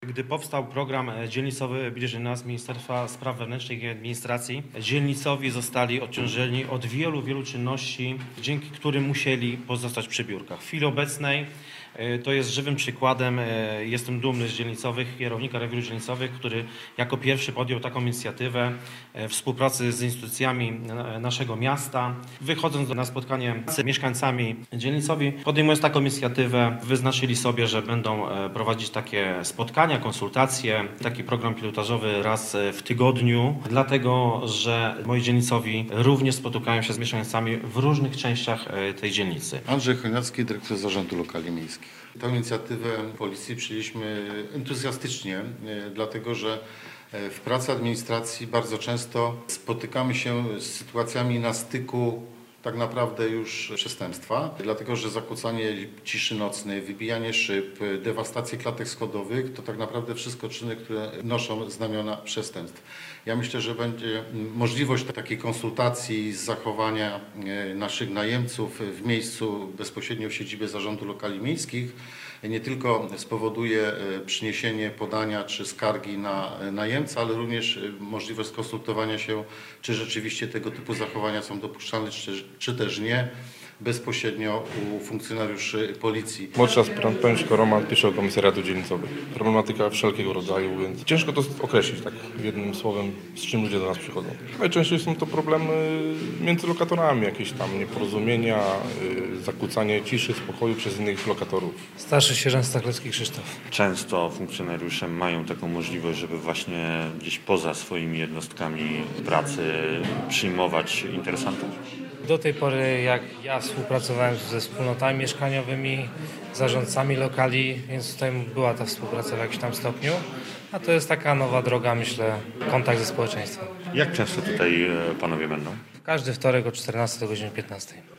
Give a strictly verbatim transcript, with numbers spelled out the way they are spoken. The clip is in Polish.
Gdy powstał program dzielnicowy Bliżej Nas Ministerstwa Spraw Wewnętrznych i Administracji, dzielnicowi zostali odciążeni od wielu, wielu czynności, dzięki którym musieli pozostać przy biurkach. W chwili obecnej to jest żywym przykładem, jestem dumny z dzielnicowych, kierownika rewirów dzielnicowych, który jako pierwszy podjął taką inicjatywę współpracy z instytucjami naszego miasta. Wychodząc na spotkanie z mieszkańcami dzielnicowi, podejmując taką inicjatywę, wyznaczyli sobie, że będą prowadzić takie spotkania, konsultacje, taki program pilotażowy raz w tygodniu, dlatego że moi dzielnicowi również spotykają się z mieszkańcami w różnych częściach tej dzielnicy. Andrzej Chojnacki, dyrektor Zarządu Lokali Miejskich. Tę inicjatywę policji przyjęliśmy entuzjastycznie, dlatego że w pracy administracji bardzo często spotykamy się z sytuacjami na styku tak naprawdę już przestępstwa, dlatego że zakłócanie ciszy nocnej, wybijanie szyb, dewastacje klatek schodowych to tak naprawdę wszystko czyny, które noszą znamiona przestępstw. Ja myślę, że będzie możliwość takiej konsultacji z zachowania naszych najemców w miejscu bezpośrednio w siedzibie Zarządu Lokali Miejskich nie tylko spowoduje przyniesienie podania czy skargi na najemcę, ale również możliwość skonsultowania się, czy rzeczywiście tego typu zachowania są dopuszczalne, czy, czy też nie, bezpośrednio u funkcjonariuszy policji. Młodszy aspirant Pęczko Roman, pierwszego komisariatu dzielnicowy. Problematyka wszelkiego rodzaju, więc ciężko to określić tak jednym słowem, z czym ludzie do nas przychodzą. Najczęściej są to problemy między lokatorami, jakieś tam nieporozumienia, zakłócanie ciszy, spokoju przez innych lokatorów. Starszy sierżant Stachlewski Krzysztof. Często funkcjonariusze mają taką możliwość, żeby właśnie gdzieś poza swoimi jednostkami pracy przyjmować interesantów. Do tej pory, jak ja współpracowałem ze wspólnotami mieszkaniowymi, zarządcami lokali, więc tutaj była ta współpraca w jakimś tam stopniu. A to jest taka nowa droga, myślę, kontakt ze społeczeństwem. Jak często tutaj panowie będą? Każdy wtorek o czternastej do godziny piętnastej.